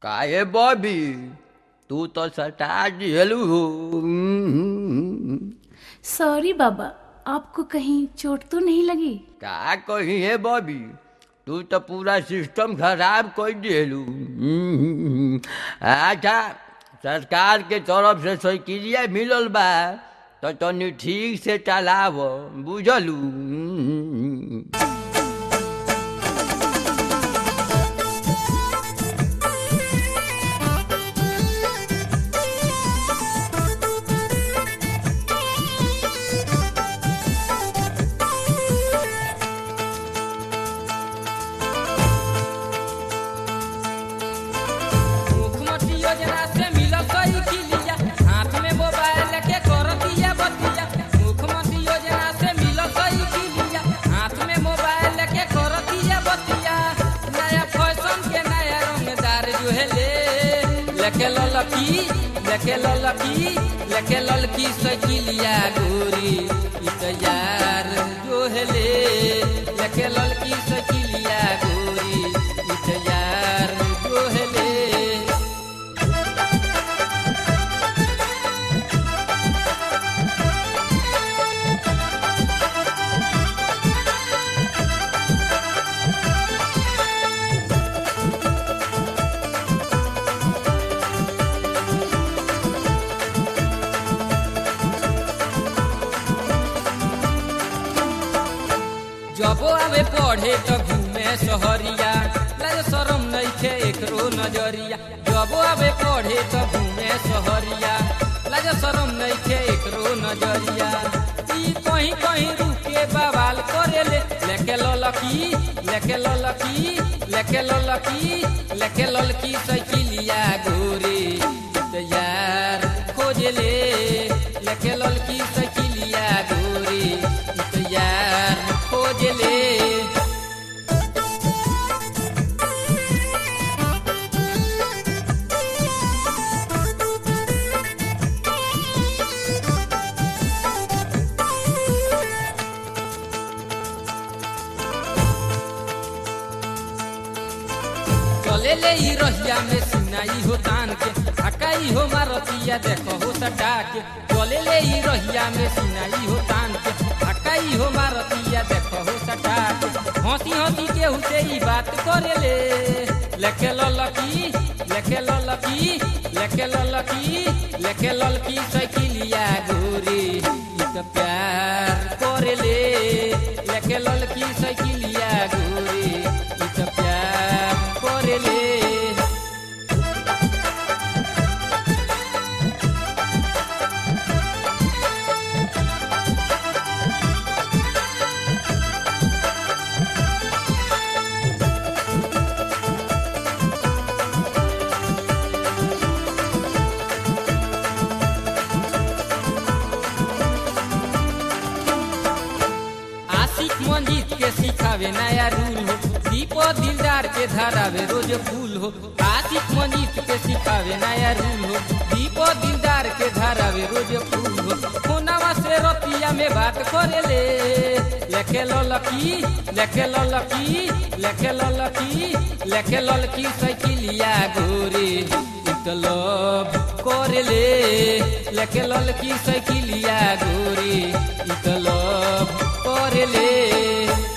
काहे बॉबी तू तो सटा दिलू हो। सॉरी बाबा, आपको कहीं चोट तो नहीं लगी? का कही है बॉबी, तू तो पूरा सिस्टम खराब कर दिलू। अच्छा, सरकार के तरफ से साइकिलिया मिलल बा तो तनी ठीक से चलाव, बुझलू। लेके ललकी साइकिलिया गोरी यार जो हेले, लेके ललकी साइकिलिया गोरी यार जो हेले। जबो आवे पढ़े तो घूमे सहरिया, लाज शरम नइखे एकरो नजरिया। जबो आवे पढ़े तो घूमे सहरिया, लाज शरम नइखे एकरो नजरिया। ई कहीं कहीं रुके बवाल करेले, लेके ललकी लेके ललकी लेके ललकी लेके ललकी साइकिलिया गोरी यार खोजले। लेके ललकी साइकिलिया गोरी यार खोजले। चले ले ई रहिया में सिनाई हो तान के, हकाई हो मारतिया देखो हो सटा के। चले ले ई रहिया में सिनाई हो तान के, हकाई हो मारतिया देखो हो सटा के। हंसी हंसी केहू से ई बात करेले, लेके ललकी लेके ललकी लेके ललकी लेके ललकी साइकिलिया गोरी तो प्यार करेले। लेके ललकी साइकिलिया गोरी तो प्यार करेले। मंजीत के सिखावे नया रूल हो, दीपो दिलदार के धरावे रोज फूल हो। आशिक मंजीत के सिखावे नया रूल हो, दीपो दिलदार के धरावे रोज फूल हो। फोनवा से रतिया में बात करेले, लेके ललकी लेके ललकी लेके ललकी लेके ललकी साइकिलिया गोरी लव करेले। लेके ललकी साइकिलिया गोरी लव करेले।